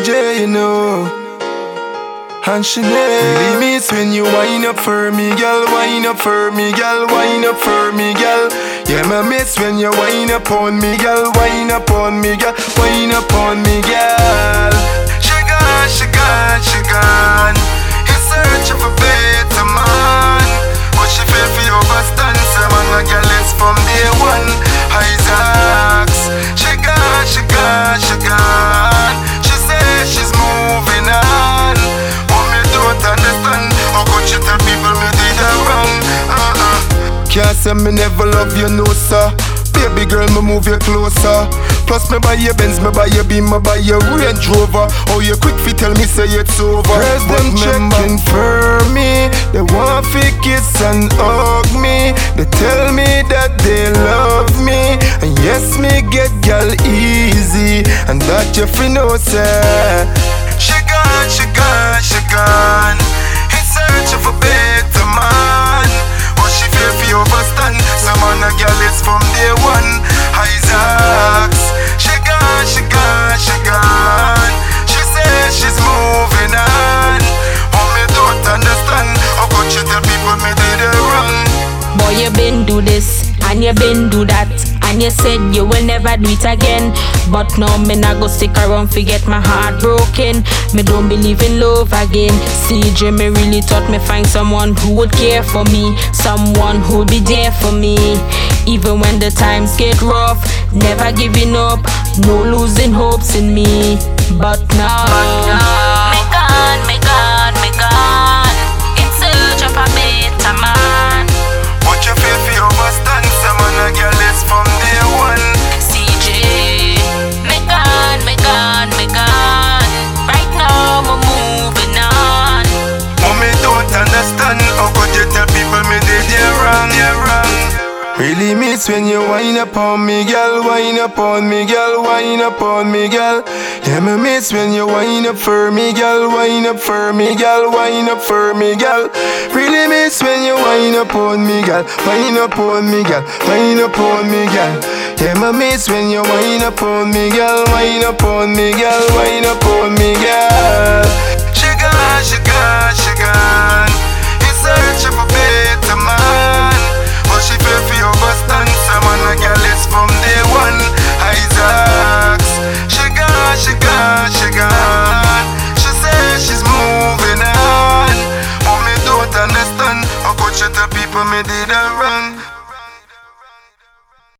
CJ, you know. And Chanel. Really miss when you wind up for me, girl. Wind up for me, girl. Wind up for me, girl. Yeah, me miss when you wind up on me, girl. Wind up on me, girl. Wind up on me, girl. She gone, she gone, she gone. In search of a better man, but she fell for overstand. Some man a girl is from day one. Isaacs. She gone, she gone, she gone. She says she's moving on. Understand how could you tell people me did her wrong? Can't say me never love you, no sir. Baby girl, me move you closer. Plus me buy your Benz, me buy your Beam, me buy your Range Rover. Oh, you quick fi tell me say it's over. Girls them checking for me. They want fi kiss and hug me. They tell me that they love me. And yes, me get girl easy. And that you fi know say she gone, she gone, she gone. In search of a better man, but she feel for overstand. Some man a girl is from day one. Isaacs. She gone, she gone, she gone. She says she's moving on. But me don't understand how could she tell people me did it wrong. Boy, you been do this and you been do that, and you said you will never do it again. But now me not go stick around fi get my heart broken. Me don't believe in love again. CJ, me really thought me find someone who would care for me, someone who'd be there for me, even when the times get rough. Never giving up, no losing hopes in me. But now, me gone, me gone, me gone, in search of a better man. What you feel for overstand? Some man a girl is from day one. CJ, me gone, me gone, me gone. Right now, I'm moving on. But me don't understand how could you tell people me did you wrong, you wrong. Really miss when you wind up on me, girl. Wind up on me, girl. Wind up on me, girl. Yeah, me miss when you wind up for me, girl. Wind up for me, girl. Wind up for me, girl. Really miss when you wind up on me, girl. Wind up on me, girl. Wind up on me, girl. Yeah, me miss when you wind up on me, girl. Wind up on me, girl. Wind up on me, girl. She gone, she gone, she gone. In search of a better man, but she fell for overstand. Some man a girl is from day one. Isaacs. She gone, she gone, she gone. She says she's moving on. But me don't understand how could she tell people me did her wrong.